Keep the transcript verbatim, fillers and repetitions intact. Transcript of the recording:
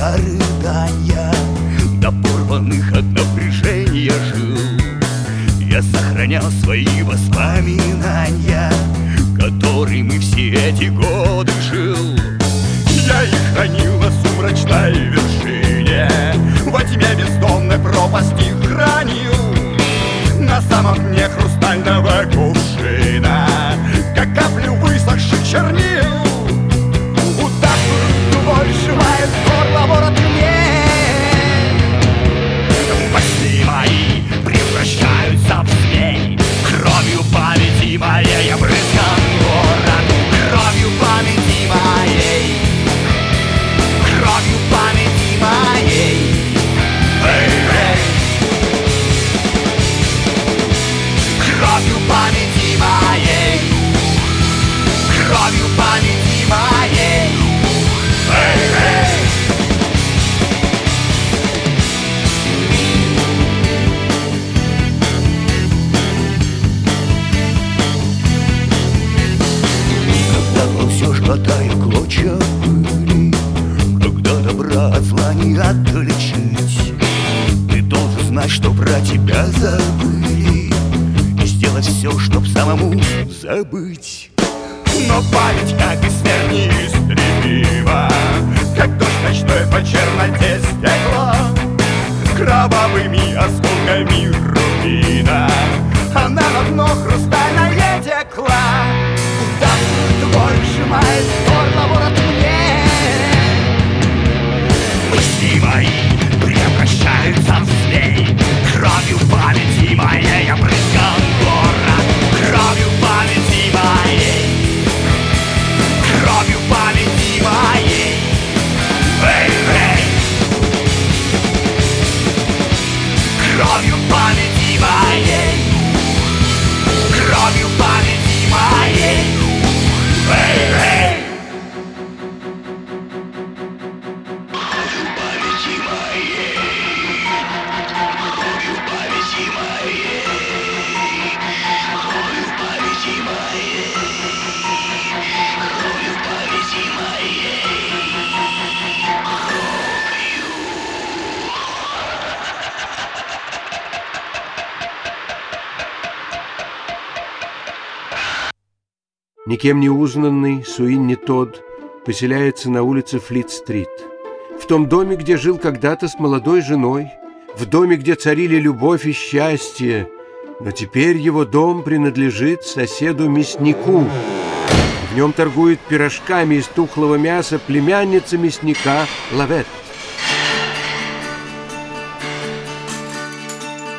до рыдания, до порванных от напряжения жил. Я сохранял свои воспоминания, которыми все эти годы жил. Я их хранил на сумрачной вершине, во тьме бездонной пропасти хранил. На самом дне хрустального кувшина, как каплю высохших чернил. Утахнут твой сжимает горло ворот мне. Во сне мои превращаются в змей. Кровью памяти моей я брызгал город. Кровью памяти моей, кровью памяти моей. Эй, эй. Кровью памяти моей, кровью памяти моей. Эй, эй. Когда ползешь, глотая клочья пыли, когда добра от зла не отличить, ты должен знать, что про тебя забыли, и сделать все, чтоб самому забыть. Но память, как и смерть, неистребима, как дождь ночной по черноте стекла. Кровавыми осколками рубина она на дно хрустальное текла. Куда твой сжимает горло ворот мне. Мысли мои превращаются в змей. Кровью памяти моей я брызгал город. Кровью памяти моей, кровью памяти моей. Эй, эй. Кровью памяти моей, кровью памяти моей. Эй, эй. Кровью памяти моей, кровью памяти моей, кровью памяти моей, кровью памяти моей, кровью. Никем не узнанный Суинни Тодд поселяется на улице Флит-стрит, в том доме, где жил когда-то с молодой женой, в доме, где царили любовь и счастье, но теперь его дом принадлежит соседу-мяснику. В нем торгует пирожками из тухлого мяса племянница мясника Лавет.